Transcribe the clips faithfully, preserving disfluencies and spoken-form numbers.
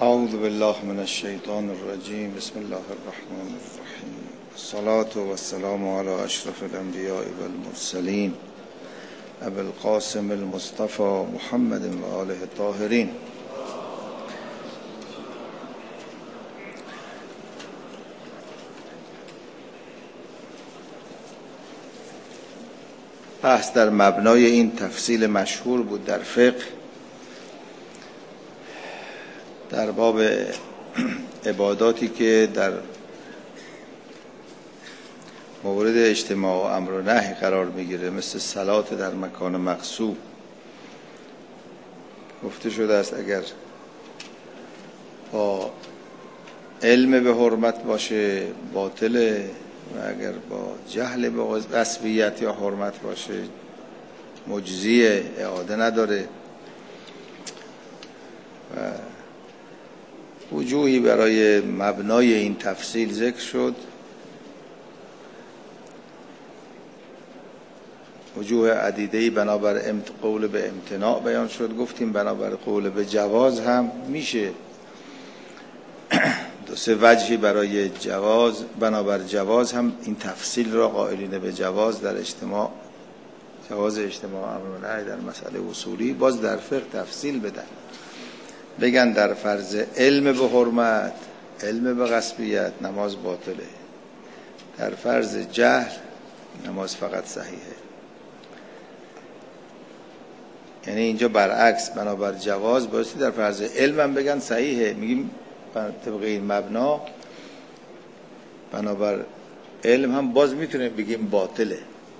اعوذ بالله من الشیطان الرجیم. بسم الله الرحمن الرحیم. الصلاة والسلام علی اشرف الانبیاء والمرسلین ابی القاسم المصطفى محمد و آله الطاهرین. بحث در مبنای این تفصیل مشهور بود در فقه در باب عباداتی که در مورد اجتماع و امر و نهی قرار میگیره، مثل صلات در مکان مقصود. گفته شده است اگر با علم به حرمت باشه باطله و اگر با جهل به غصبیت یا حرمت باشه مجزیه، اعاده نداره. و وجوهی برای مبنای این تفصیل ذکر شد. وجوه عدیده‌ای بنابر قول به امتناع بیان شد. گفتیم بنابر قول به جواز هم میشه دو سه وجهی برای جواز، بنابر جواز هم این تفصیل را قائلین به جواز در اجتماع، جواز اجتماع امر و نهی در مسئله اصولی باز در فقه تفصیل بدن، بگن در فرض علم به حرمت، علم به غصبیت نماز باطله، در فرض جهل نماز فقط صحیحه. یعنی اینجا برعکس، بنابر جواز بایستی در فرض علم هم بگن صحیحه. میگیم طبق این مبنا بنابر علم هم باز میتونه بگیم باطله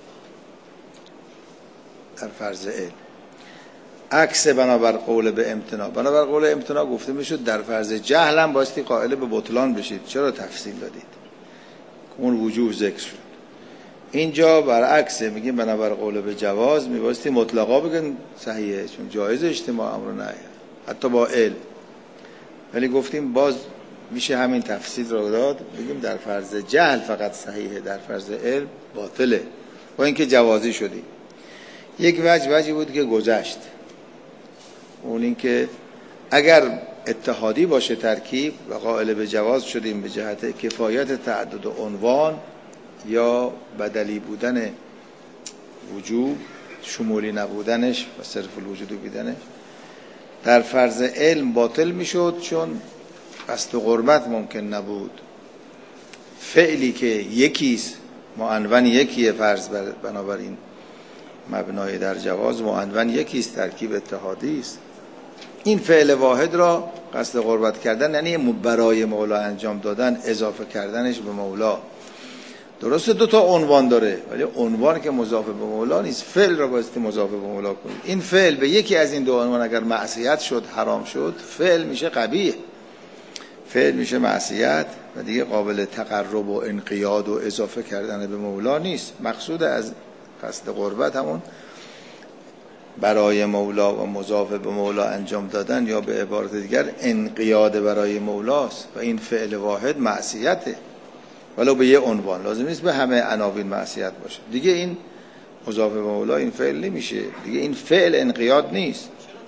در فرض علم. عکس بنابر قول به امتناع، بنابر قول امتناع گفته میشد در فرض جهل هم بایستی قائل به بطلان بشید. چرا تفصیل دادید؟ اون وجوه ذکر شد. اینجا برعکسه، میگیم بنابر قول به جواز میبایستی مطلقا بگن صحیحه، چون جایز اجتماع امر و نهی حتی با علم. ولی گفتیم باز میشه همین تفصیل رو داد، بگیم در فرض جهل فقط صحیحه، در فرض علم باطله، با اینکه جوازی شدیم. یک وجه وجهی بود که گذشت، اون این که اگر اتحادی باشه ترکیب و قائل به جواز شدیم به جهت کفایت تعدد عنوان یا بدلی بودن وجوب، شمولی نبودنش و صرف الوجود بودنش، در فرض علم باطل میشد چون قصد قربت ممکن نبود. فعلی که یکیست، معنون یکیه، فرض بنابراین مبنای در جواز معنون یکیست، ترکیب اتحادی است. این فعل واحد را قصد قربت کردن یعنی برای مولا انجام دادن، اضافه کردنش به مولا. درسته دو تا عنوان داره ولی عنوان که مضاف به مولا نیست، فعل را بایستی مضاف به مولا کنید. این فعل به یکی از این دو عنوان اگر معصیت شد، حرام شد، فعل میشه قبیح، فعل میشه معصیت و دیگه قابل تقرب و انقیاد و اضافه کردن به مولا نیست. مقصود از قصد قربت همون برای مولا و مضاف به مولا انجام دادن، یا به عبارت دیگر انقیاد برای مولاست و این فعل واحد معصیته، ولو به یه عنوان. لازم نیست به همه عناوین معصیت باشه. دیگه این مضاف به مولا این فعل نمیشه، دیگه این فعل انقیاد نیست.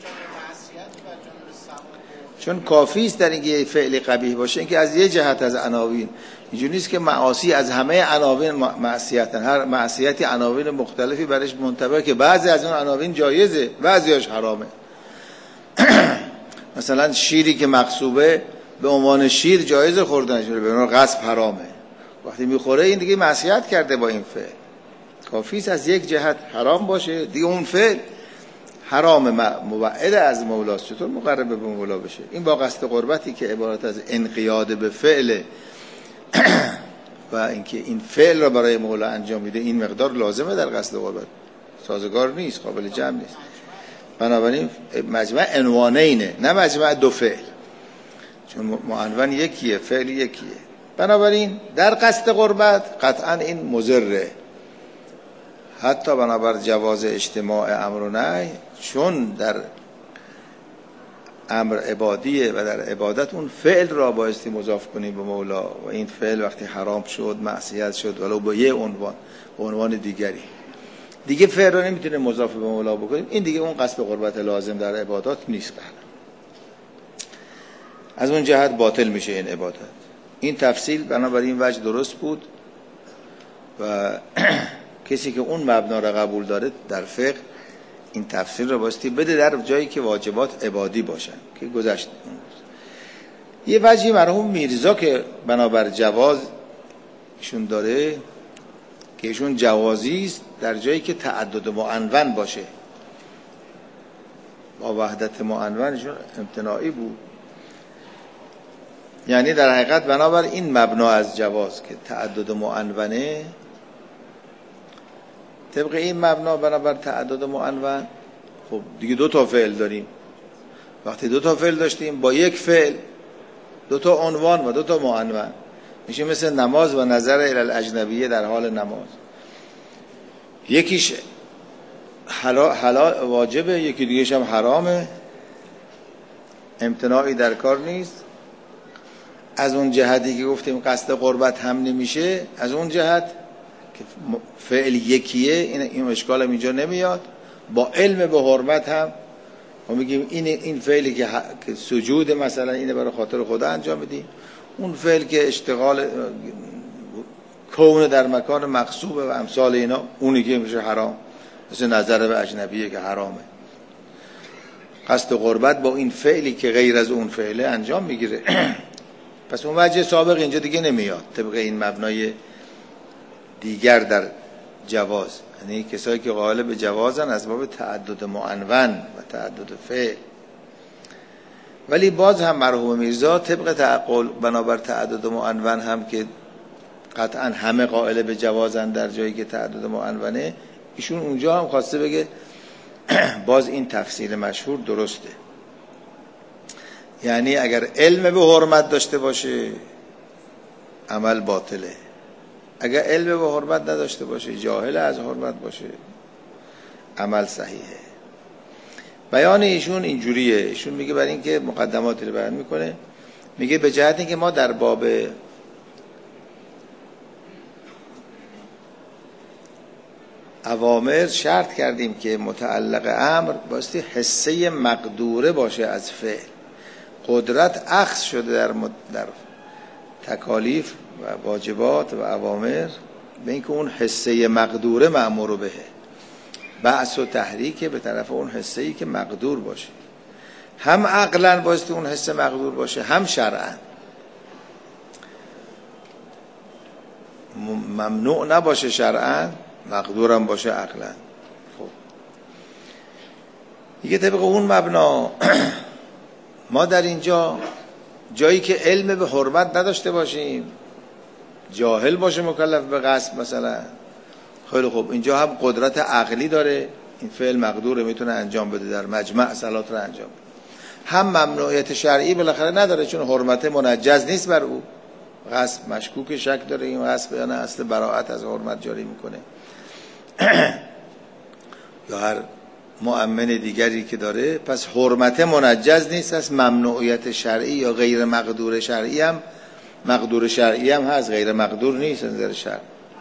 چون کافی است در اینکه فعل قبیح باشه اینکه از یه جهت از عناوین، اینجوری نیست که معاصی از همه عناوین معصیتن، هر معصیتی عناوین مختلفی برش منطبقه که بعضی از اون عناوین جایزه، بعضیاش حرامه. مثلا شیری که مغصوبه به عنوان شیر جایزه خوردنش، به عنوان غصب حرامه. وقتی میخوره این دیگه معصیت کرده با این فعل. کافی است از یک جهت حرام باشه، دیگه اون فعل حرام مبعد از مولاست، چطور مقرب به مولا بشه؟ این با قصد قربتی که عبارت از انقیاد به فعل و اینکه این فعل را برای مولا انجام میده، این مقدار لازمه در قصد قربت، سازگار نیست، قابل جمع نیست. بنابراین مجمع عنوانینه، نه مجمع دو فعل، چون معنون یکیه، فعل یکیه. بنابراین در قصد قربت قطعا این مضره، حتی بنابر جواز اجتماع امر و نهی، چون در امر عبادیه و در عبادت اون فعل را بایستی مضاف کنی به مولا و این فعل وقتی حرام شد، معصیت شد، ولو با یه عنوان، به عنوان دیگری، دیگه فعل را نمیتونه مضاف به مولا بکنیم. این دیگه اون قصد قربت لازم در عبادات نیست. از اون جهت باطل میشه این عبادت. این تفصیل بنابراین این وجه درست بود و کسی که اون مبنا را قبول داره در فقه این تفسیر رو باستی بده در جایی که واجبات عبادی باشن که گذشت. یه وجهی مرحوم میرزا که بنابر جواز ایشون داره که ایشون جوازی است در جایی که تعدد معنون باشه. با وحدت معنونشون امتناعی بود، یعنی در حقیقت بنابر این مبنا از جواز که تعدد معنونه، طبق این مبنا بنابر تعدد معنون خب دیگه دو تا فعل داریم. وقتی دو تا فعل داشتیم با یک فعل دو تا عنوان و دو تا معنون میشه مثل نماز و نظر الی الاجنبیه در حال نماز. یکیش حلال واجبه، یکی دیگهش هم حرامه، امتناعی در کار نیست. از اون جهتی که گفتیم قصد قربت هم نمیشه، از اون جهت که فعل یکیه این این اشکال هم اینجا نمیاد. با علم به حرمت هم ما میگیم این این فعلی که, که سجود مثلا اینه برای خاطر خدا انجام بدیم، اون فعل که اشتغال کون در مکان مغصوبه و امثال اینا اونی که میشه حرام، مثل نظر به اجنبیه که حرامه. قصد قربت با این فعلی که غیر از اون فعله انجام میگیره. پس اون وجه سابق اینجا دیگه نمیاد طبق این مبنای دیگر در جواز، یعنی کسایی که قائل به جوازن از باب تعدد معنون و تعدد فعل. ولی باز هم مرحوم میرزا طبق تعقل بنابر تعدد معنون هم که قطعا همه قائل به جوازن در جایی که تعدد معنونه، ایشون اونجا هم خواسته بگه باز این تفسیر مشهور درسته، یعنی اگر علم به حرمت داشته باشه عمل باطله، اگر علم به حرمت نداشته باشه جاهل از حرمت باشه عمل صحیحه. بیان ایشون اینجوریه، ایشون میگه برای اینکه مقدماتی رو بیان میکنه، میگه به جهت اینکه ما در باب اوامر شرط کردیم که متعلق امر باستی حصه مقدوره باشه از فعل. قدرت اخذ شده در, مد... در تکالیف و واجبات و اوامر به اینکه اون حصه مقدوره مأمور بهه، بعث و تحریک به طرف اون حصه‌ای که مقدور باشه، هم عقلاً باستی اون حصه مقدور باشه، هم شرعاً. ممنوع نباشه شرعاً، مقدورم باشه عقلاً. خب دیگه طبق اون مبنا ما در اینجا جایی که علم به حرمت نداشته باشیم، جاهل باشه مکلف به قصد مثلا، خیلی خوب اینجا هم قدرت عقلی داره، این فعل مقدوره میتونه انجام بده، در مجمع صلات رو انجام بده. هم ممنوعیت شرعی بالاخره نداره چون حرمت منجز نیست بر او، قصد مشکوک شک داره این قصد یا نه اصل براءت از حرمت جاری میکنه یا هر مؤمن دیگری که داره. پس حرمت منجز نیست، از ممنوعیت شرعی یا غیر مقدور شرعی هم مقدور شرعی هم هست، غیر مقدور نیست نظر شرع.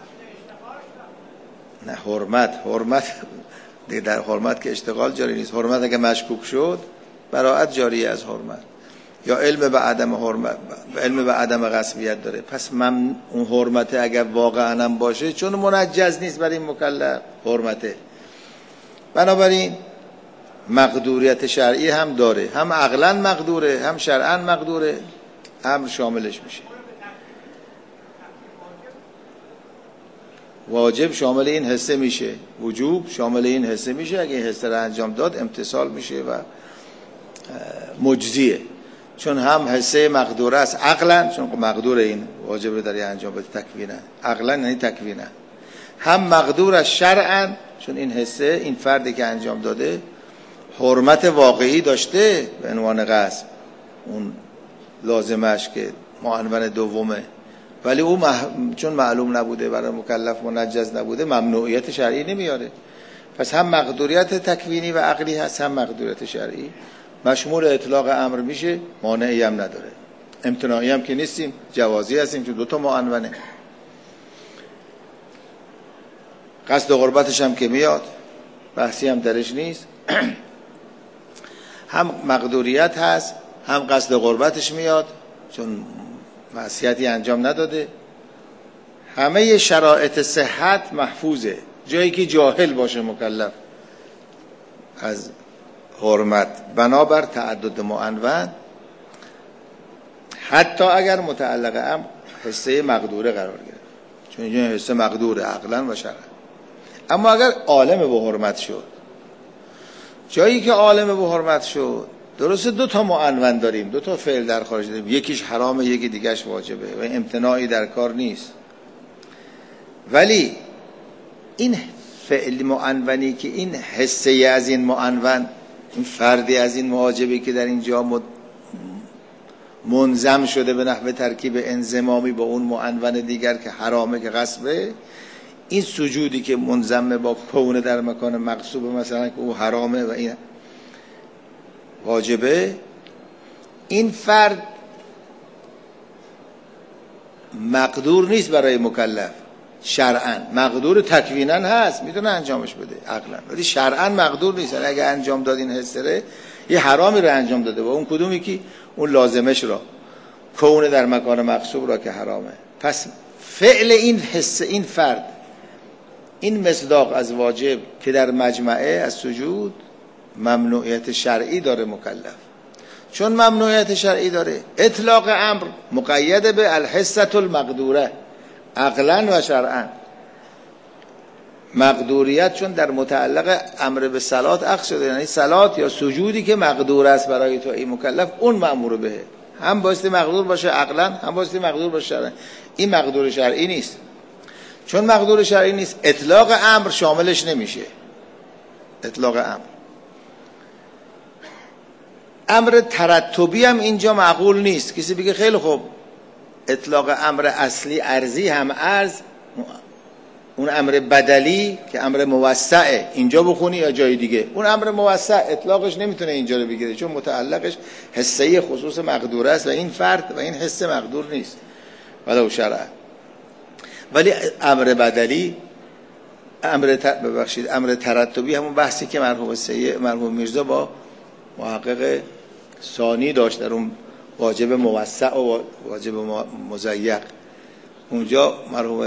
نه حرمت حرمت در حرمت که اشتغال جاری نیست، حرمت اگه مشکوک شد براءت جاری از حرمت، یا علم به عدم حرمت، علم به عدم غصبیت داره. پس من اون حرمت اگر واقعا هم باشه چون منجز نیست برای این مکلف حرمته، بنابراین مقدوریت شرعی هم داره، هم عقلاً مقدوره هم شرعاً مقدوره، امر شاملش میشه. واجب شامل این حصه میشه، وجوب شامل این حصه میشه، اگه این حصه رو انجام داد امتثال میشه و مجزیه، چون هم حصه مقدوره است عقلاً، چون مقدور این واجب رو داری انجام بده تکویناً، عقلاً یعنی تکویناً، هم مقدور از شرعاً چون این حصه این فردی که انجام داده حرمت واقعی داشته به عنوان غصب، اون لازمش که معنون دومه، ولی او مح... چون معلوم نبوده برای مکلف منجز نبوده ممنوعیت شرعی نمیاره. پس هم مقدوریت تکوینی و عقلی هست هم مقدوریت شرعی، مشمول اطلاق امر میشه، مانعی هم نداره، امتناعی هم که نیستیم، جوازی هستیم چون دوتا معنونه. قصد قربتش هم که میاد بحثی هم درش نیست. هم مقدوریت هست هم قصد قربتش میاد چون معصیتی انجام نداده، همه شرایط صحت محفوظه. جایی که جاهل باشه مکلف از حرمت بنابر تعدد معنون، حتی اگر متعلق هم حصه مقدوره قرار گرفت، چون اینجا حصه مقدوره عقلا و شرعا. اما اگر عالم به حرمت شد، جایی که عالم به حرمت شد، درسته دو تا معنون داریم، دو تا فعل در خارج داریم، یکیش حرامه یکی دیگهش واجبه و امتناعی در کار نیست، ولی این فعل معنونی که این حصه از این معنون، این فردی از این واجبی که در اینجا منظم شده به نحو ترکیب انضمامی با اون معنون دیگر که حرامه که غصبه، این سجودی که منظم با کونه در مکان مغصوبه، مثلا که او حرامه و این واجبه، این فرد مقدور نیست برای مکلف شرعاً، مقدور تکویناً هست، میتونه انجامش بده عقلاً، ولی شرعاً مقدور نیست. یعنی اگه انجام داد این حسره یه حرامی رو انجام داده، و اون کدومی که اون لازمش را کونه در مکان مغصوب را که حرامه. پس فعل این حسه، این فرد، این مصداق از واجب که در مجمعه از سجود ممنوعیت شرعی داره مکلف. چون ممنوعیت شرعی داره، اطلاق امر مقید به الحصة المقدوره عقلا و شرعا. مقدوریت چون در متعلق امر به صلات اخذ شده، یعنی صلات یا سجودی که مقدور است برای تو ای مکلف، اون مأمور به، هم بایستی مقدور باشه عقلا، هم بایستی مقدور باشه شرعا. این مقدور شرعی نیست. چون مقدور شرعی نیست، اطلاق امر شاملش نمیشه. اطلاق امر امر ترتبی هم اینجا معقول نیست. کسی بگه خیلی خوب اطلاق امر اصلی ارزی هم ارز، اون امر بدلی که امر موسعه اینجا بخونی یا جای دیگه، اون امر موسع اطلاقش نمیتونه اینجا رو بگیره، چون متعلقش حصه خصوص مقدور است و این فرد و این حصه مقدور نیست ولو شرع. ولی امر بدلی، امر ت... ببخشید امر ترتبی، همون بحثی که مرحوم سید مرحوم میرزا با محقق ثانی داشت در اون واجب موسع و واجب مضیق، اونجا مرحوم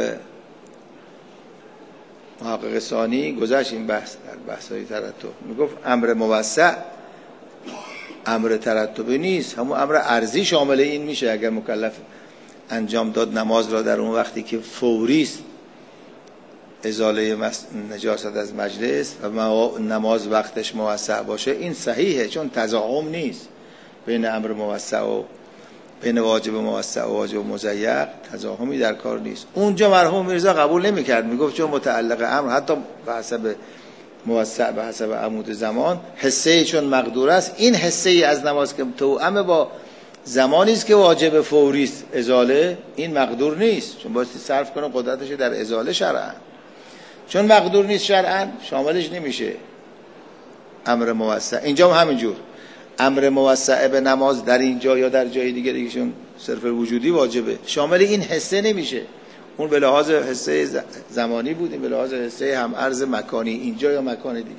محقق ثانی گذاشت این بحث در بحث‌های ترتب، میگفت امر موسع امر ترتبی نیست، همون امر ارضی شامل این میشه. اگر مکلف انجام داد نماز را در اون وقتی که فوری است ازاله نجاست از مجلس و نماز وقتش موسع باشه، این صحیحه، چون تضاهم نیست بین امر موسع و بین واجب موسع و واجب مضیق، تضاهمی در کار نیست. اونجا مرحوم میرزا قبول نمی‌کرد، میگفت چون متعلق امر حتی به حسب موسع به حسب عمود زمان حصه چون مقدور است، این حصه ای از نماز که توأم با زمانی است که واجب فوری است ازاله، این مقدور نیست، چون بایستی صرف کنه قدرتش در ازاله شرعاً. چون مقدور نیست شرعاً شاملش نمیشه امر موسع. اینجا هم همینجور امر موسع به نماز در اینجا یا در جای دیگه دیگه چون صرف وجودی واجبه، شامل این حصه نمیشه. اون به لحاظ حصه زمانی بود، این به لحاظ حصه هم ارز مکانی اینجا یا مکان دیگه.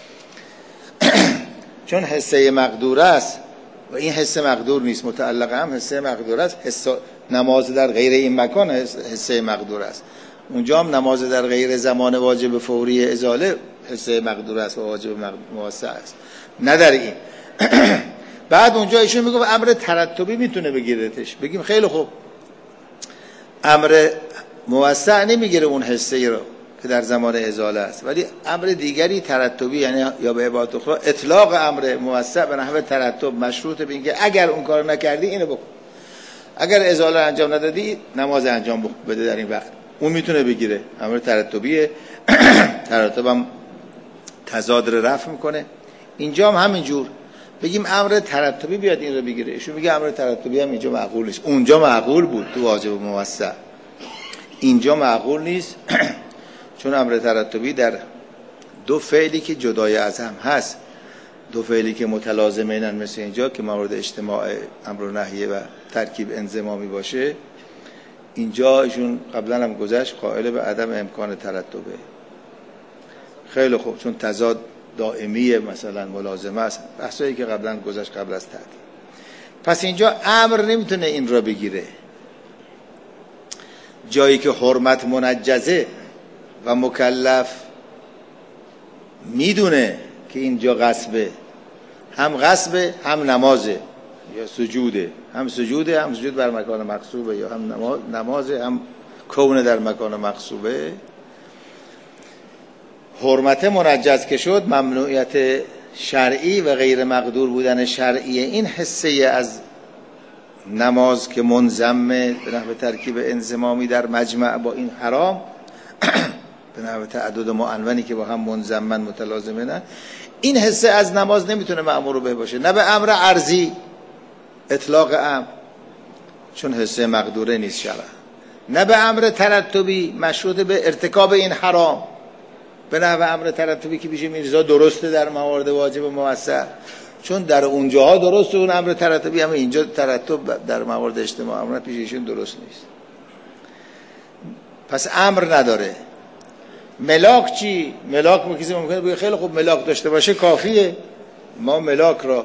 چون حصه مقدور است و این حصه مقدور نیست، متعلق هم حصه مقدور است، حصه نماز در غیر این مکان حصه مقدور است. اونجا هم نماز در غیر زمان واجب فوری ازاله حصه مقدور است و واجب موسع است، نه در این. بعد اونجا ایشون میگه امر ترتبی میتونه بگیرتش، بگیم خیلی خوب امر موسع نمیگیره اون حصه ای رو که در زمان ازاله است، ولی امر دیگری ترتبی، یعنی یا به عبارت اخرى اطلاق امر موسع به نحو ترتب مشروط به اینکه اگر اون کارو نکردی اینو بکن، اگر ازاله انجام ندادی نماز انجام بده در این وقت، اون میتونه بگیره. امر ترتبیه، ترتب هم تضاد رو رفع میکنه. اینجا هم همینجور بگیم امر ترتبی بیاد این رو بگیره، ایشون میگه امر ترتبی هم اینجا معقول نیست. اونجا معقول بود تو واجب موسع، اینجا معقول نیست. چون امر ترتبی در دو فعلی که جدای از هم هست، دو فعلی که متلازمینن مثل اینجا که مورد اجتماع امر و نهیه و ترکیب انضمامی باشه، اینجا ایشون قبلا هم گذشت قائل به عدم امکان ترتبه. خیلی خوب، چون تضاد دائمیه مثلا ملازمه است، بحثایی که قبلا گذشت قبل از تعدیل. پس اینجا امر نمیتونه این را بگیره. جایی که حرمت منجزه و مکلف میدونه که اینجا غصبه، هم غصبه هم نمازه یا سجوده، هم سجوده هم سجود بر مکان مغصوبه، یا هم نمازه هم کون در مکان مغصوبه. حرمت منجز که شد، ممنوعیت شرعی و غیر مقدور بودن شرعی این حسه از نماز که منضمه به نحو ترکیب انضمامی در مجمع با این حرام به نحو تعدد معنونی که با هم منضمن متلازمه، نه این حسه از نماز نمیتونه مأمور به باشه، نه به امر عرضی اطلاق امر چون حسه مقدوره نیست شرعا، نه به امر ترتبی مشروط به ارتکاب این حرام به نحو امر ترتبی که پیش میرزا درسته در موارد واجب و موسع، چون در اونجاها درسته اون امر ترتبی، اما اینجا ترتب در موارد اجتماع امر پیش ایشون درست نیست. پس امر نداره. ملاک چی؟ ملاک ما کسی ممکنه بگه خیلی خوب ملاک داشته باشه کافیه، ما ملاک را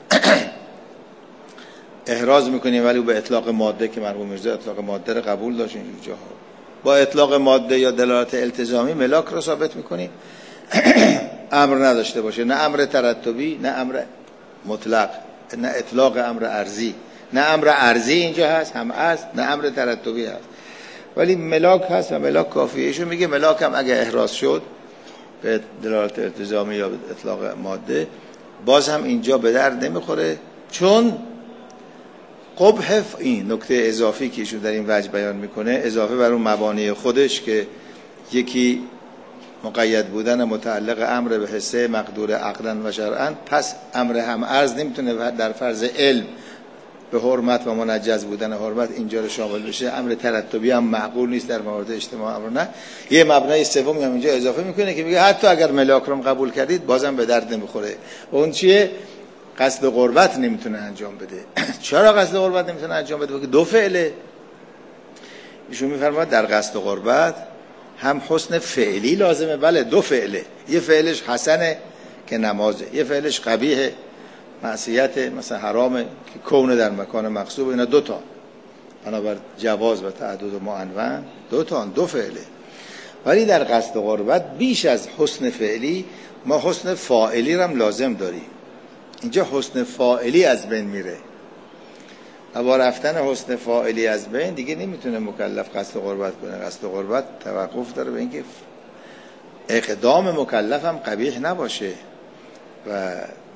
احراز میکنیم ولی به اطلاق ماده که مرحوم میرزا اطلاق ماده را قبول داشت اینجور جاها، با اطلاق ماده یا دلالت التزامی ملاک را ثابت میکنیم امر نداشته باشه، نه امر ترتبی نه امر مطلق، نه اطلاق امر عرضی، نه امر عرضی اینجا هست هم هست، نه امر ترتبی هست، ولی ملاک هست و ملاک کافیه. ایشون میگه ملاک هم اگه احراز شد به دلالت التزامی یا به اطلاق ماده باز هم اینجا به درد نمیخوره، چون قبح این نکته اضافی که ایشون در این وجه بیان میکنه اضافه بر اون مبانی خودش که یکی مقید بودن متعلق امر به حسه مقدور عقلا و شرعا، پس امر هم عرض نمیتونه در فرض علم به حرمت و منجز بودن حرمت اینجا رو شامل بشه، امر ترتبی هم معقول نیست در مورد اجتماع امر. نه، یه مبنای سومی هم اینجا اضافه میکنه که میگه حتی اگر ملاک رو قبول کردید بازم به درد نمیخوره. اون چیه؟ قصد قربت نمیتونه انجام بده. چرا قصد قربت نمیتونه انجام بده؟ که دو فعله. ایشون میفرماید در قصد قربت هم حسن فعلی لازمه، بله دو فعله، یه فعلش حسنه که نمازه، یه فعلش قبیحه معصیت مثلا حرامه که کونه در مکان مغصوب، اینا دو تا بنابر جواز و تعدد و معنون دو تا دو فعله. ولی در قصد قربت بیش از حسن فعلی ما حسن فاعلی هم لازم داریم. اینجا حسن فاعلی از بین میره و با رفتن حسن فاعلی از بین دیگه نمیتونه مکلف قصد قربت کنه. قصد قربت توقف داره به اینکه اقدام مکلف هم قبیح نباشه و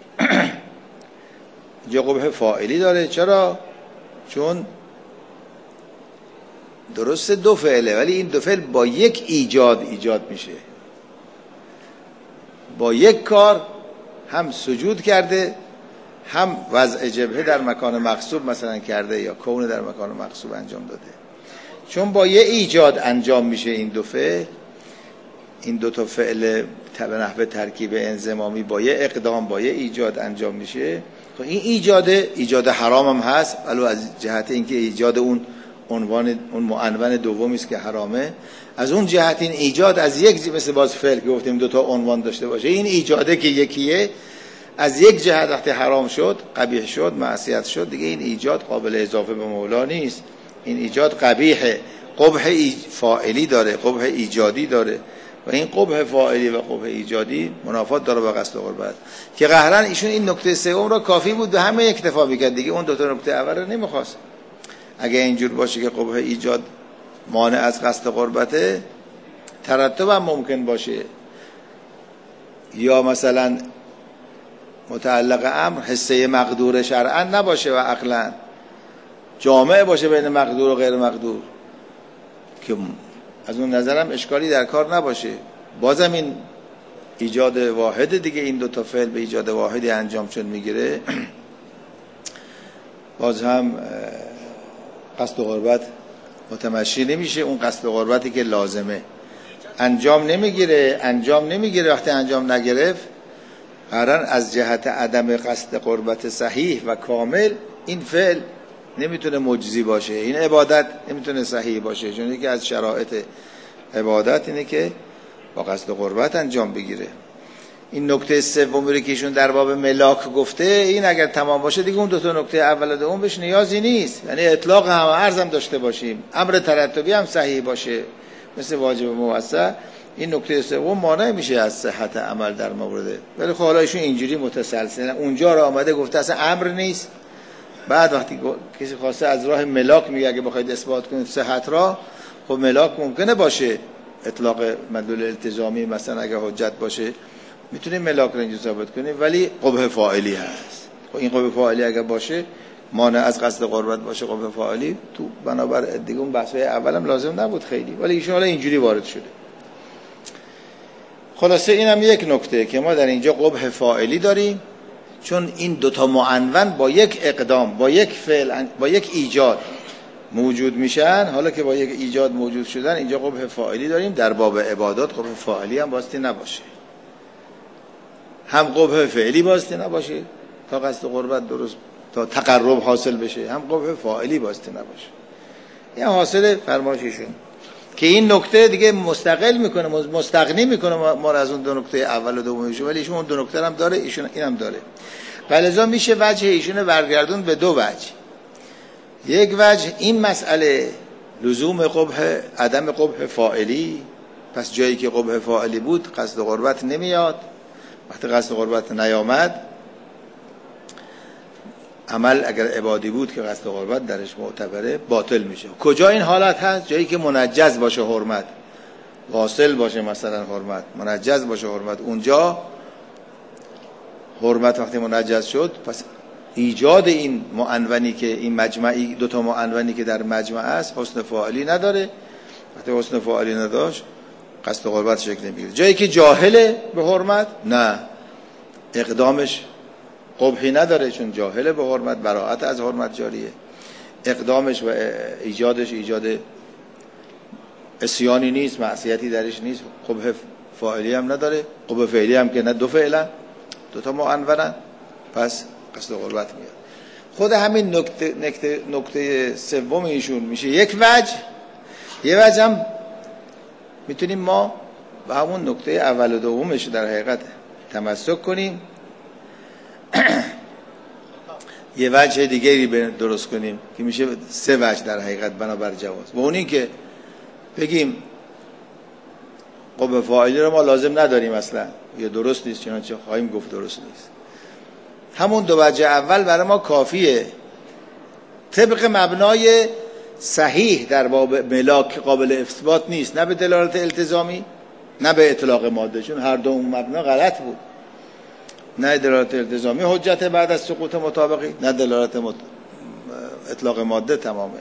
اینجا قبح فاعلی داره. چرا؟ چون درسته دو فعله ولی این دو فعل با یک ایجاد ایجاد میشه، با یک کار هم سجود کرده هم وضع جبهه در مکان مغصوب مثلا کرده یا کون در مکان مغصوب انجام داده. چون با یه ایجاد انجام میشه این دو فعل، این دو تا فعل به نحو ترکیب انضمامی با یه اقدام با یه ایجاد انجام میشه. خب این ایجاد ایجاد حرام هم هست، ولی از جهت اینکه ایجاد اون عنوان اون معنون دومی است که حرامه، از اون جهت این ایجاد از یک مثل باز فعل که گفتیم دو تا عنوان داشته باشه، این ایجاده که یکیه از یک جهت وقتی حرام شد قبیح شد معصیت شد، دیگه این ایجاد قابل اضافه به مولا نیست، این ایجاد قبیحه، قبح فاعلی داره، قبح ایجادی داره و این قبح فاعلی و قبح ایجادی منافات داره با قصد قربت که قهرن ایشون این نکته سوم را کافی بود به همه اکتفا میکرد دیگه، اون دو تا نکته اول رو نمیخواست. اگه اینجور باشه که قبح ایجاد مانع از قصد قربته، ترتب هم ممکن باشه یا مثلا متعلق امر حسه مقدور شرعا نباشه و عقلا جامع باشه بین مقدور و غیر مقدور که از اون نظرم اشکالی در کار نباشه، بازم این ایجاد واحد دیگه، این دو تا فعل به ایجاد واحدی انجام شد میگیره، باز هم قصد قربت متمشی نمیشه، اون قصد قربتی که لازمه انجام نمیگیره. انجام نمیگیره وقتی انجام نگرفت قرار از جهت عدم قصد قربت صحیح و کامل این فعل نمیتونه مجزی باشه، این عبادت نمیتونه صحیح باشه، چون یکی از شرایط عبادت اینه که با قصد قربت انجام بگیره. این نکته سومی رو که ایشون در باب ملاک گفته، این اگر تمام باشه دیگه اون دو تا نکته اول و دوم بهش نیازی نیست. یعنی اطلاق هم عرض هم داشته باشیم، امر ترتبی هم صحیح باشه مثل واجب موسع، این نکته سوم مانع میشه از صحت عمل در مورده. ولی خب حالا ایشون اینجوری متسلسل اونجا رو آمده گفته اصلا امر نیست، بعد وقتی کسی خواسته از راه ملاک میگه اگه بخواید اثبات کنید صحت را، خب ملاک ممکنه باشه اطلاق مدلول التزامی مثلا اگه حجت باشه میتونیم ملاک رو اینجا ثابت کنیم، ولی قبح فاعلی هست. خب این قبح فاعلی اگه باشه مانع از قصد قربت باشه، قبح فاعلی تو بنابر دیگه اون بحث‌های اولم لازم نبود خیلی، ولی ایشون حالا اینجوری وارد شده. خلاصه اینم یک نکته که ما در اینجا قبح فاعلی داریم، چون این دوتا معنون با یک اقدام، با یک فعل، با یک ایجاد موجود میشن. حالا که با یک ایجاد موجود شدن اینجا قبح فاعلی داریم. در باب عبادات قبح فاعلی هم باستی نباشه، هم قبح فعلی باستی نباشه تا قصد قربت درست تا تقرب حاصل بشه، هم قبح فاعلی باستی نباشه. این حاصل فرمایششون که این نکته دیگه مستقل میکنه، مستغنی میکنه ما از اون دو نکته اول و دومش، ولی ایشون اون دو نکته هم داره، ایشون اینم داره. ولذا میشه وجه ایشون برگردون به دو وجه. یک وجه این مسئله لزوم قبح، عدم قبح فاعلی، پس جایی که قبح فاعلی بود قصد قربت نمیاد، وقتی قصد قربت نیامد عمل اگر عبادی بود که قصد قربت درش معتبره باطل میشه. کجا این حالت هست؟ جایی که منجز باشه حرمت، واصل باشه مثلا حرمت، منجز باشه حرمت، اونجا حرمت وقتی منجز شد پس ایجاد این معنونی که این مجمعی دوتا معنونی که در مجمع است حسن فاعلی نداره. وقتی حسن فاعلی نداشت قصد قربت شکل نمیگیره. جایی که جاهله به حرمت نه، اقدامش قبحی نداره چون جاهله به حرمت، براءت از حرمت جاریه، اقدامش و ایجادش ایجاد عصیانی نیست، معصیتی درش نیست، قبح فاعلی هم نداره، قبح فعلی هم که نه، دو فعلا دوتا معنونن، پس قصد قربت میاد. خود همین نکته نکته نکته سوم ایشون میشه یک وجه. یه وجه هم میتونیم ما و همون نکته اول و دومش در حقیقت تمسک کنیم، یه وجه دیگری درست کنیم که میشه سه وجه در حقیقت بنابر جواز. و اون این که بگیم قبح فاعلی رو ما لازم نداریم اصلا، یا درست نیست، چنانچه خواهیم گفت درست نیست. همون دو وجه اول برای ما کافیه طبق مبنای صحیح در باب ملاک قابل اثبات نیست، نه به دلالت التزامی نه به اطلاق ماده، چون هر دو اون مبنا غلط بود. نه دلالت التزامی حجت بعد از سقوط مطابقی، نه دلالت مط... اطلاق ماده تمامه.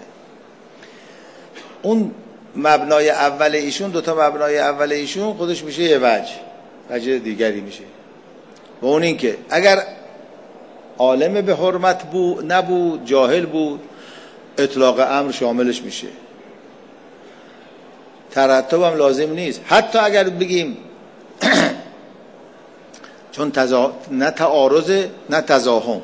اون مبنای اول ایشون، دوتا مبنای اول ایشون خودش میشه یه وجه، وجه دیگری میشه. و اون این که اگر عالم به حرمت بود نبود، جاهل بود، اطلاق امر شاملش میشه، ترتب هم لازم نیست. حتی اگر بگیم چون تزا... نه تعارض نه تزاحم،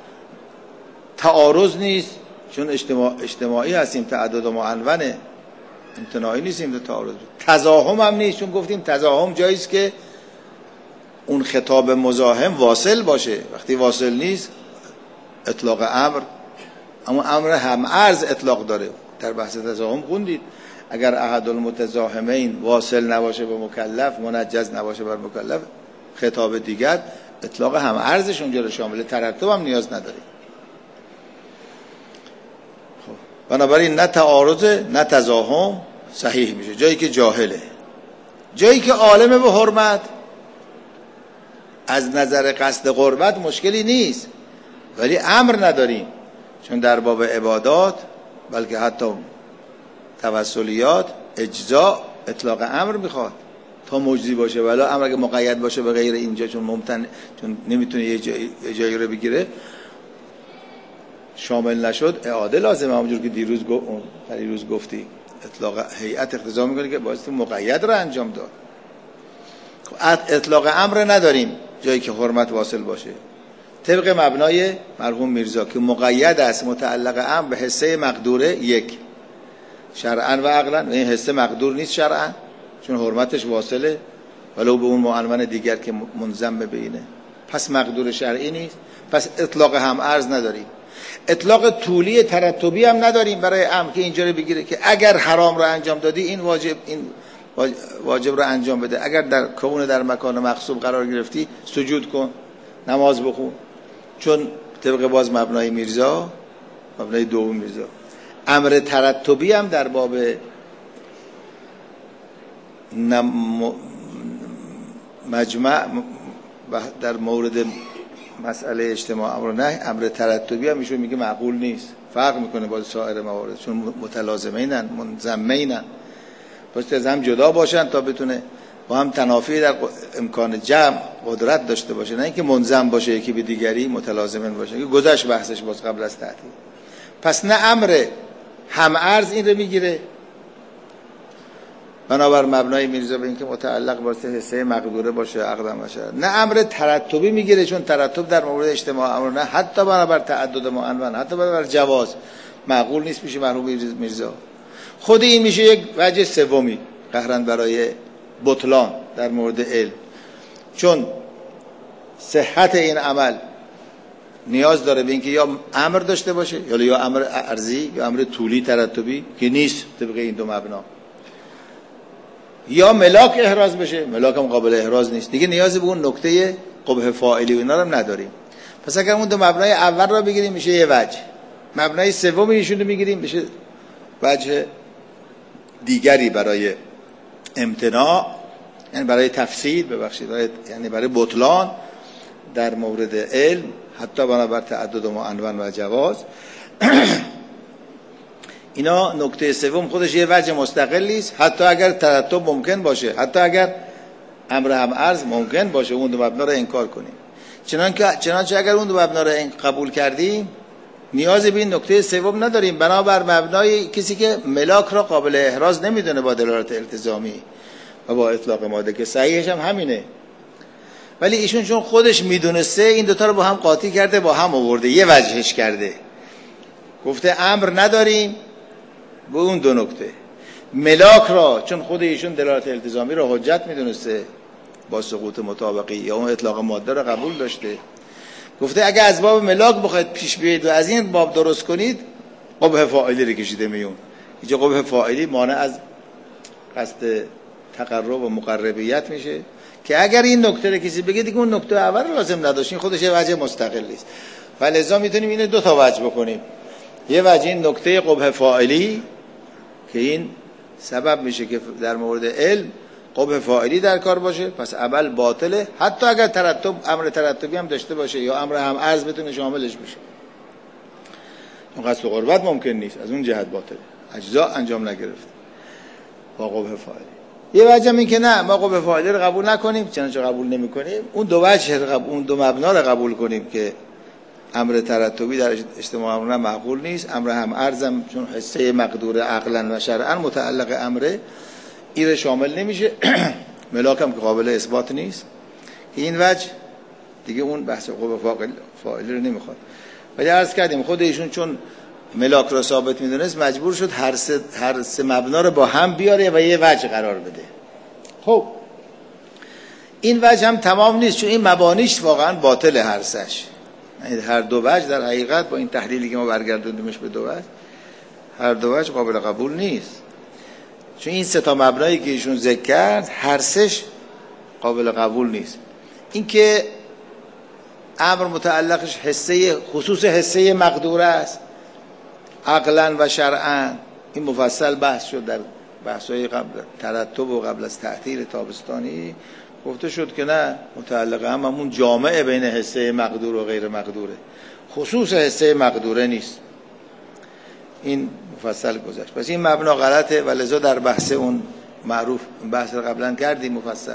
تعارض نیست چون اجتماع... اجتماعی هستیم، تعدد و معنونه، امتناعی نیستیم، تعارض. تزاحم هم نیست چون گفتیم تزاحم جاییست که اون خطاب مزاحم واصل باشه، وقتی واصل نیست اطلاق امر، اما امر هم عرض اطلاق داره. در بحث تزاحم خوندید اگر احد المتزاحمین واصل نباشه به مکلف، منجز نباشه بر مکلف، خطاب دیگر اطلاق هم عرضش اونجا رو شامل، ترتب هم نیاز نداره. خب بنابراین نه تعارض نه تزاحم صحیح میشه جایی که جاهله. جایی که عالم به حرمت از نظر قصد قربت مشکلی نیست، ولی امر نداریم، چون در باب عبادات بلکه حتی توسلیات اجزا اطلاق امر میخواد تا مجزی باشه، ولی امر اگه مقید باشه به غیر اینجا چون ممتن، چون نمیتونه یه جایی, جایی رو بگیره، شامل نشد اعاده لازمه. همونجور که دیروز گفت دیروز گفتی اطلاق هیئت اقتضا میکنه که باعث مقید رو انجام داد. اطلاق امر نداریم جایی که حرمت واصل باشه، طبق مبنای مرحوم میرزا که مقید است متعلق امر به حصه مقدوره یک شرعاً و عقلاً، و این حصه مقدور نیست شرعاً چون حرمتش واصله، ولو به اون معنون دیگر که منضم به اینه. پس مقدور شرعی نیست. پس اطلاق هم عرض نداریم. اطلاق طولی ترتبی هم نداریم برای امر که اینجا رو بگیره که اگر حرام رو انجام دادی این واجب این واجب رو انجام بده، اگر در کون در مکان مغصوب قرار گرفتی سجود کن، نماز بخون. چون طبق باز مبنای میرزا، مبنای دوم میرزا، امر ترتبی هم در باب مجمع در مورد مسئله اجتماع امر و نهی، امر ترتبی هم میشه میگه معقول نیست، فرق میکنه با سایر موارد، چون متلازمینن، منضمینن، پس از هم جدا باشن تا بتونه با هم تنافی در امکان جمع قدرت داشته باشه، نه اینکه منضم باشه یکی به دیگری متلازمن باشه که گذشت بحثش باز قبل از تعطیل. پس نه امر هم عرض این رو میگیره بنابر مبنای میرزا به اینکه متعلق باشه حصه مقدوره باشه عقدم باشه، نه امر ترتبی میگیره، چون ترتب در مورد اجتماع امر نه حتی بنابر تعدد معنون، حتی بنابر جواز معقول نیست. میشه مرحوم میرزا خود این میشه یک وجه سومی قهرن برای بطلان در مورد علم، چون صحت این عمل نیاز داره به اینکه یا امر داشته باشه یا یا امر عرضی یا امر طولی ترتبی که نیست طبق این دو مبنا، یا ملاک احراز بشه، ملاک هم قابل احراز نیست دیگه، نیازی به اون نکته قبح فاعلی و اینا رو نداریم. پس اگر اون دو مبنای اول رو بگیریم میشه یه وجه، مبنای سوم ایشون رو میگیریم میشه وجه دیگری برای امتناع، یعنی برای تفسیر ببخشید، یعنی برای بطلان در مورد علم، حتی بنابر تعدد و معنون و جواز. اینا نکته سوم خودش یه وجه مستقلی است، حتی اگر ترتب ممکن باشه، حتی اگر امر هم عرض ممکن باشه اون دو مبنا رو انکار کنیم. چنانکه چنانچه اگر اون دو مبنا رو قبول کردیم نیازی به این نکته سوم نداریم، بنابر مبنای کسی که ملاک را قابل احراز نمیدونه با دلالت التزامی و با اطلاق ماده، که صحیحش هم همینه، ولی ایشون چون خودش میدونسته این دوتا رو با هم قاطی کرده، با هم آورده، یه وجهش کرده، گفته امر نداریم به اون دو نکته. ملاک را چون خود ایشون دلالت التزامی را حجت میدونسته با سقوط مطابقی یا اون اطلاق ماده را قبول داشته، گفته اگه از باب ملاک بخواید پیش بیایید و از این باب درست کنید قبح فاعلی رو کشیده میون. اینجا قبح فاعلی مانع از قصد تقرب و مقربیت میشه که اگر این نکته رو کسی بگه دیگه اون نکته اول رو لازم نداشت، این خودش یه وجه مستقلی است. ولذا میتونیم اینو دو تا وجه بکنیم، یه وجه این نکته قبح فاعلی که این سبب میشه که در مورد علم قبح فاعلی در کار باشه، پس عمل باطله، حتی اگر ترتب امر ترتبی هم داشته باشه یا امر هم عرض بتونه شاملش بشه، اون قصد قربت ممکن نیست، از اون جهت باطله، اجزا انجام نگرفت با قبح فاعلی. یه وجه این که نه ما قبح فاعلی رو قبول نکنیم، چنانچه قبول نمی‌کنیم اون دو وجه اون دو مبنا رو قبول کنیم که امر ترتبی در اجتماع امر معقول نیست، امر هم عرضم چون حصه مقدور عقلا و شرعا متعلق امره این شامل نمیشه، ملاک هم که قابل اثبات نیست، این وجه دیگه اون بحث قبح فاعلی رو نمیخواد. ولی عرض کردیم خود ایشون چون ملاک را ثابت میدونست مجبور شد هر سه هر سه مبنا رو با هم بیاره و یه وجه قرار بده. خب این وجه هم تمام نیست، چون این مبانیش واقعا باطل هر سش، هر دو وجه در حقیقت با این تحلیلی که ما برگردوندیمش به دو وجه، هر دو وجه قابل قبول نیست، چون این سه تا مبنایی که ایشون ذکر کرد هر سش قابل قبول نیست. این که امر متعلقش حصه خصوص حصه مقدوره است عقلا و شرعا، این مفصل بحث شد در بحث‌های قبل ترتب و قبل از تعطیل تابستانی، گفته شد که نه متعلق هم همون جامعه بین حصه مقدور و غیر مقدوره، خصوص حصه مقدوره نیست، این مفصل گذشت. پس این مبنا غلطه و لذا در بحث اون معروف بحث رو قبلا کردیم مفصل،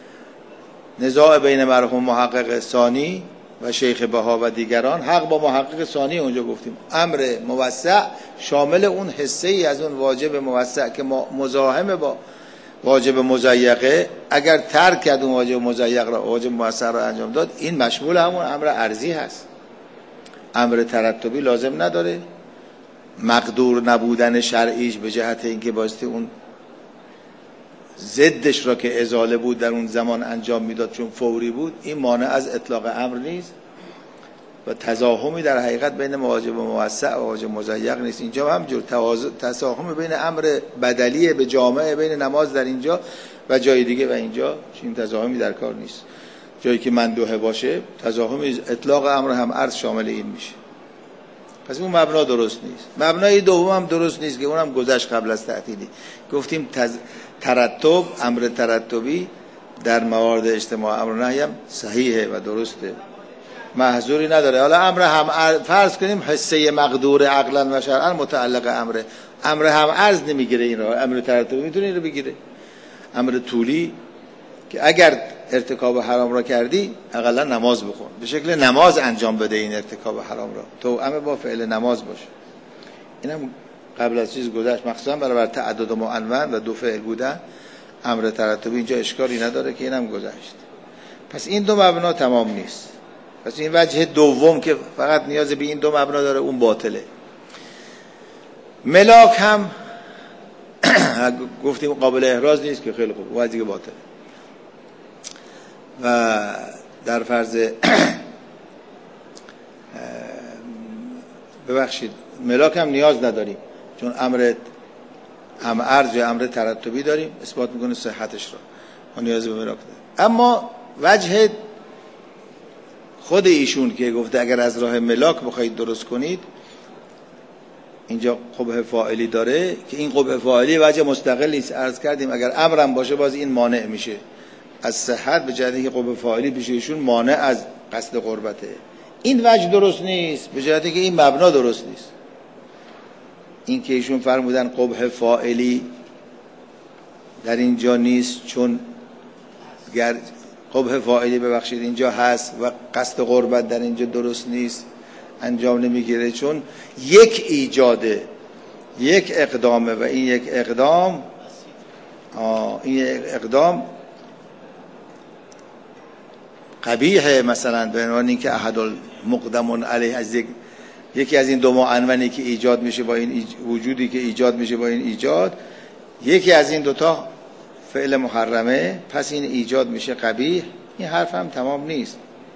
نزاع بین مرحوم محقق ثانی و شیخ بها و دیگران، حق با محقق ثانی اونجا گفتیم امر موسع شامل اون حصه ای از اون واجب موسع که مزاحم با واجب مضیقه، اگر ترک کرد اون واجب مضیق را واجب موسع را انجام داد، این مشمول همون امر عرضی هست، امر ترتبی لازم نداره، مقدور نبودن شرعیش به جهت اینکه باستی اون ضدش را که ازاله بود در اون زمان انجام میداد چون فوری بود، این مانع از اطلاق امر نیست و تزاحمی در حقیقت بین مواجب موسع و مواجب مضیق نیست. اینجا همجور تزاحم بین امر بدلی به جامعه بین نماز در اینجا و جای دیگه و اینجا این تزاحمی در کار نیست. جایی که مندوحه باشه تزاحم اطلاق امر هم عرض شامل این میشه. پس اون مبنا درست نیست. مبنای دوم هم درست نیست که اونم گذشت قبل از تعطیلی. گفتیم تز... ترتب، امر ترتبی در موارد اجتماع امر نهی هم صحیحه و درسته، محظوری نداره. حالا امر هم فرض کنیم حصه مقدور عقلا و شرعا متعلق امر امر هم عرض نمیگیره، این را امر ترتبی میتونه این رو بگیره. امر طولی که اگر ارتکاب حرام را کردی حداقل نماز بخون، به شکل نماز انجام بده این ارتکاب حرام را، توأم با فعل نماز باشه. اینم قبل از چیز گذشت، مخصوصا برای تعدد معنون و دو فعل بودن امر ترتبی اینجا اشکالی نداره که اینم گذشت. پس این دو مبنا تمام نیست. پس این وجه دوم که فقط نیاز به این دو مبنا داره اون باطله. ملاک هم گفتیم قابل احراز نیست که خیلی خوب، وجه باطله. و در فرض ببخشید ملاک هم نیاز نداریم چون امر هم عرض یا امر ترتبی داریم اثبات میکنه صحتش را، ما نیاز به ملاک داریم. اما وجه خود ایشون که گفته اگر از راه ملاک بخواید درست کنید، اینجا قبح فاعلی داره که این قبح فاعلی وجه مستقل نیست. عرض کردیم اگر امرم باشه باز این مانع میشه از صحت، به جهتی که قبح فاعلی پیش ایشون مانع از قصد قربته. این وجه درست نیست به جهتی که این مبنا درست نیست. این که ایشون فرمودن قبح فاعلی در اینجا نیست چون گر قبح فاعلی ببخشید اینجا هست و قصد قربت در اینجا درست نیست، انجام نمیگیره، چون یک ایجاده، یک اقدامه و این یک اقدام آه این یک اقدام قبیحه. مثلا به عنوان اینکه احد المقدم علیه از یک یکی از این دو معنونی که ایجاد میشه با این ایج... وجودی که ایجاد میشه با این ایجاد، یکی از این دوتا فعل محرمه، پس این ایجاد میشه قبیح. این حرف هم تمام نیست،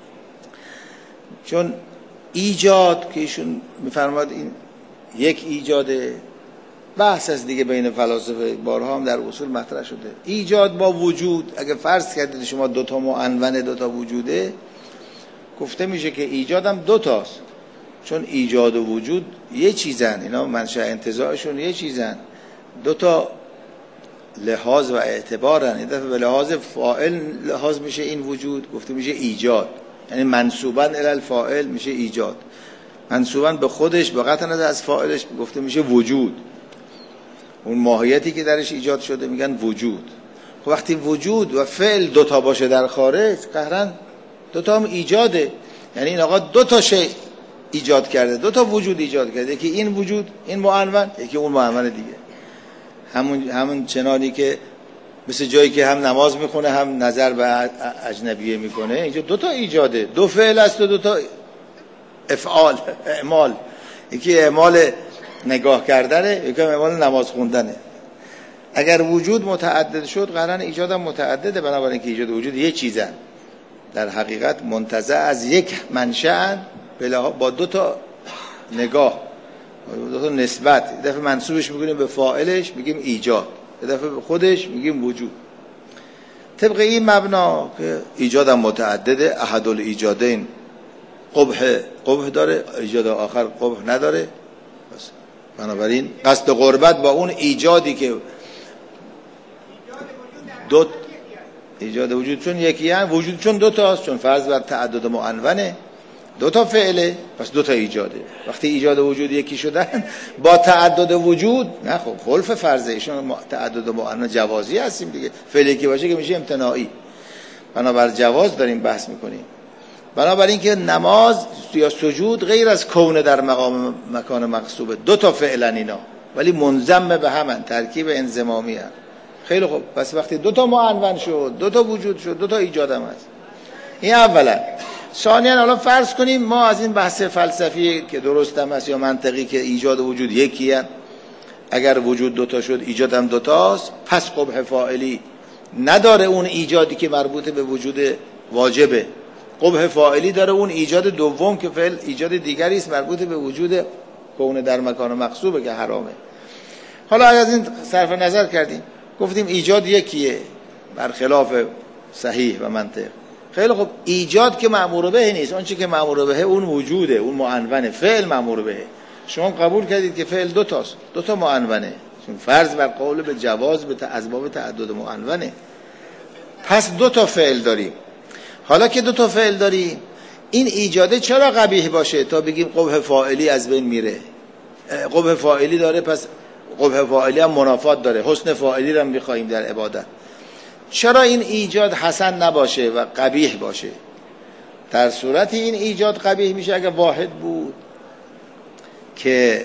چون ایجاد که ایشون میفرماد این یک ایجاده، بحث از دیگه بین فلاسفه بارها هم در اصول مطرح شده. ایجاد با وجود، اگه فرض کردید شما دوتا معنون دوتا وجوده، گفته میشه که ایجاد هم دوتاست، چون ایجاد و وجود یه چیزن، اینا منشأ انتزاعشون یه چیزن، دوتا لحاظ و اعتبارن. این دفعه به لحاظ فاعل لحاظ میشه این وجود، گفته میشه ایجاد، یعنی منسوباً الی الفاعل میشه ایجاد، منسوباً به خودش به قطع نظر از فاعلش گفته میشه وجود. اون ماهیتی که درش ایجاد شده میگن وجود. خب وقتی وجود و فعل دوتا باشه در خارج، قهرن دوتا هم ایجاده، یعنی این آقا دوتا شی ایجاد کرده، دوتا وجود ایجاد کرده، یکی این وجود این معنون، یکی اون معنون دیگه. همون همون چنانی که مثل جایی که هم نماز میخونه هم نظر به اجنبیه میکنه، اینجا دوتا ایجاده، دو فعل است و دوتا افعال اعمال، یکی اعمال نگاه کردنه، یکی اعمال نماز خوندنه. اگر وجود متعدد شد قرآن ایجاد هم متعدده، بنابراین که ایجاد وجود یک چیزن، در حقیقت منتزع از یک منشأ با دو تا نگاه، دو تا نسبت. یه دفعه منسوبش میکنیم به فاعلش میگیم ایجاد، یه دفعه به خودش میگیم وجود. طبق این مبنا که ایجاد هم متعدده، احد الایجادین قبح قبح داره، ایجاد آخر قبح نداره، بس. بنابراین قصد قربت با اون ایجادی که دو ایجاد وجود چون یکی هم وجود چون دو تاست، چون فرض بر تعدد معنونه، دو تا فعله، پس دو تا ایجاده. وقتی ایجاد وجود یکی شدن با تعدد وجود، نه خب خلف فرضه، ایشون تعدد معنون جوازی هستیم دیگه، فعلی که باشه که میشه امتناعی، بنابر جواز داریم بحث میکنیم. بنابراین که نماز یا سجود غیر از کون در مقام مکان مقصوبه، دو تا فعلن اینا، ولی منضم به همن، ترکیب انضمامی هست. خیلی خوب، پس وقتی دو تا معنون شد، دو تا وجود شد، دو تا ایجاد هم هست. این اولا. ثانیاً حالا فرض کنیم ما از این بحث فلسفی که درست هم هست یا منطقی که ایجاد و وجود یکیه، اگر وجود دوتا شد ایجاد هم دوتاست، پس قبح فاعلی نداره اون ایجادی که مربوط به وجود واجبه. قبح فاعلی داره اون ایجاد دوم که فعل ایجاد دیگری است مربوط به وجود کون در مکان مغصوبه که حرامه. حالا از این صرف نظر کردیم، گفتیم ایجاد یکیه برخلاف صحیح و منطق. خیلی خب ایجاد که مأمور به نیست، اون چیزی که مأمور به اون وجوده، اون معنونه. فعل مأمور به. شما قبول کردید که فعل دو تاست، دو تا معنونه، چون فرض بر قول به جواز به اسباب تعدد معنونه. پس دو تا فعل داریم. حالا که دو تا فعل داریم، این ایجاده چرا قبیح باشه تا بگیم قبح فاعلی از بین میره؟ قبح فاعلی داره، پس قبح فاعلی هم منافات داره، حسن فاعلی رو هم می‌خوایم در عبادت. چرا این ایجاد حسن نباشه و قبیح باشه؟ در صورتی این ایجاد قبیح میشه اگر واحد بود که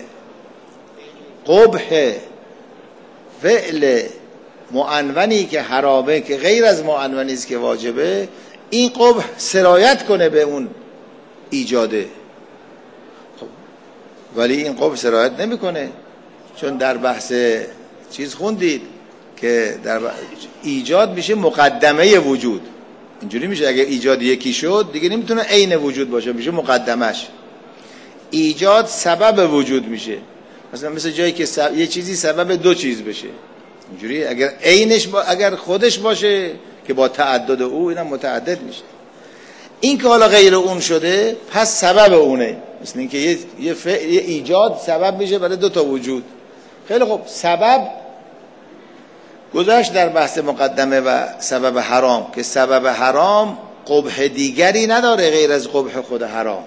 قبح فعل معنونی که حرامه که غیر از معنونی است که واجبه، این قبح سرایت کنه به اون ایجاده. خب ولی این قبح سرایت نمیکنه، چون در بحث چیز خوندید که در ایجاد میشه مقدمه وجود. اینجوری میشه اگه ایجاد یکی شد دیگه نمیتونه عین وجود باشه، میشه مقدمش. ایجاد سبب وجود میشه، مثلا مثل جایی که سب... یه چیزی سبب دو چیز بشه. اینجوری اگر عینش با... اگر خودش باشه که با تعدد او اینم متعدد میشه. این که حالا غیر اون شده پس سبب اونه، مثل اینکه یه یه, ف... یه ایجاد سبب میشه برای دو تا وجود. خیلی خب سبب گذاشت در بحث مقدمه و سبب حرام که سبب حرام قبح دیگری نداره غیر از قبح خود حرام.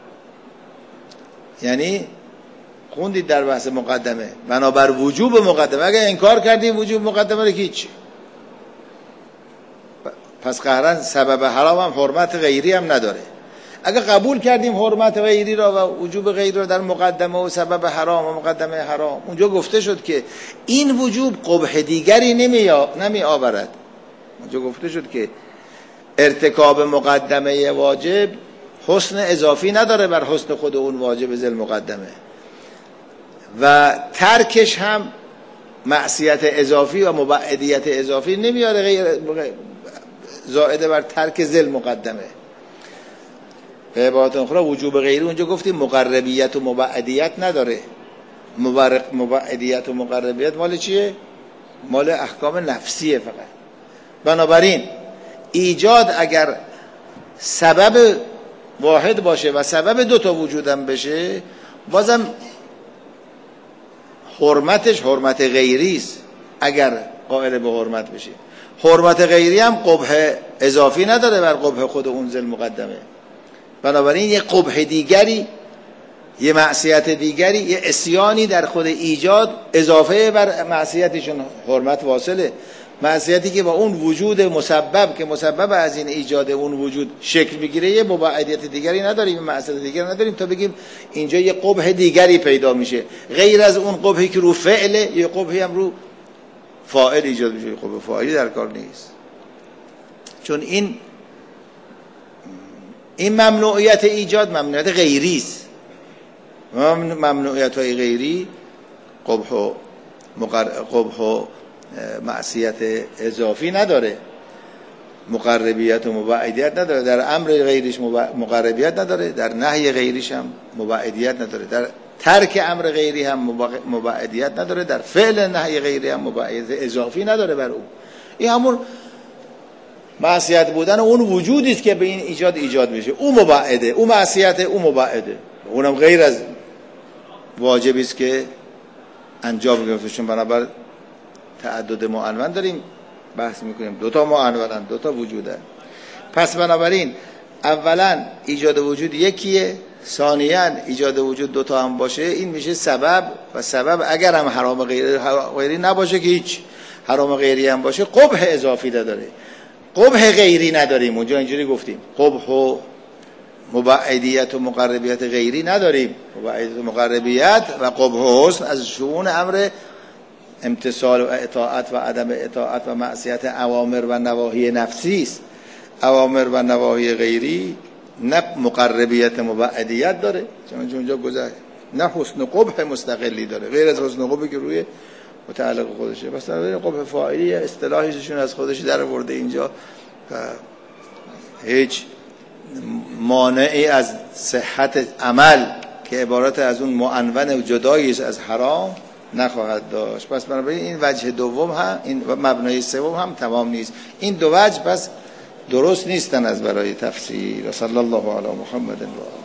یعنی خوندید در بحث مقدمه بنابر وجوب مقدمه، اگر انکار کردیم وجوب مقدمه رو که هیچ، پس قهرن سبب حرام هم حرمت غیری هم نداره. اگر قبول کردیم حرمت غیری را و وجوب غیری را در مقدمه و سبب حرام و مقدمه حرام، اونجا گفته شد که این وجوب قبح دیگری نمی نمی آورد. اونجا گفته شد که ارتکاب مقدمه واجب حسن اضافی نداره بر حسن خود اون واجب ذل مقدمه، و ترکش هم معصیت اضافی و مبعدیت اضافی نمیاره غیر زائده بر ترک ذل مقدمه. به عبارت اخرى وجوب غیری اونجا گفتیم مقربیت و مبعدیت نداره. مبعدیت و مقربیت مال چیه؟ مال احکام نفسیه فقط. بنابراین ایجاد اگر سبب واحد باشه و سبب دو تا وجودم بشه، بازم حرمتش حرمت غیری است اگر قائل به حرمت بشه. حرمت غیری هم قبح اضافی نداره بر قبح خود اون ذل مقدمه. بنابراین یه قبح دیگری، یه معصیت دیگری، یه عصیانی در خود ایجاد اضافه بر معصیتشون حرمت واصله. معصیتی که با اون وجود مسبب که مسبب از این ایجاد اون وجود شکل بگیره، یه مبعدیت دیگری نداریم، معصیت دیگری نداریم تا بگیم اینجا یه قبح دیگری پیدا میشه غیر از اون قبحی که رو فعله، یه قبحی هم رو فاعل ایجاد میشه. قبح فاعلی در کار نیست، چون این این ممنوعیت ایجاد ممنوعیت غیری است. ممنوعیت های غیری قبح و مقر... قبح و معصیت اضافی نداره، مقربیت و مبعدیت نداره. در امر غیریش مقربیت نداره، در نهی غیریش هم مبعدیت نداره، در ترک امر غیری هم مبعدیت نداره، در فعل نهی غیری هم مبعدیت اضافی نداره بر اون. این همون معصیت بودن اون وجودی است که به این ایجاد ایجاد میشه. اون مبعده، اون معصیت، اون مبعده، اونم غیر از واجبی است که انجام گرفته. چون بنابر تعدد معنون داریم بحث میکنیم، دو تا معنونن، دو تا وجوده. پس بنابراین اولا ایجاد وجود یکیه، ثانیاً ایجاد وجود دو تا هم باشه، این میشه سبب. و سبب اگر هم حرام غیری, غیری نباشه که هیچ، حرام غیری هم باشه قبح اضافی داره، قبح غیری نداریم. اونجا اینجوری گفتیم قبح و مبعدیت و مقربیت غیری نداریم. مبعدیت و مقربیت و قبح و حسن از شؤون امر امتثال و اطاعت و عدم اطاعت و معصیت اوامر و نواهی نفسی است. اوامر و نواهی غیری نه مقربیت مبعدیت داره، چون اونجا گذشت، نه حسن قبح مستقلی داره غیر از حسن قبحی که روی متعلق خودشه. مثلا قبح فاعلی اصطلاحیشون از خودش در آورده اینجا و هیچ مانعی از صحت عمل که عبارت از اون معنون جدایی از حرام نخواهد داشت. پس بنابراین این وجه دوم هم، این مبنای سوم هم تمام نیست. این دو وجه پس درست نیستن از برای تفسیر. صلی الله علی محمد و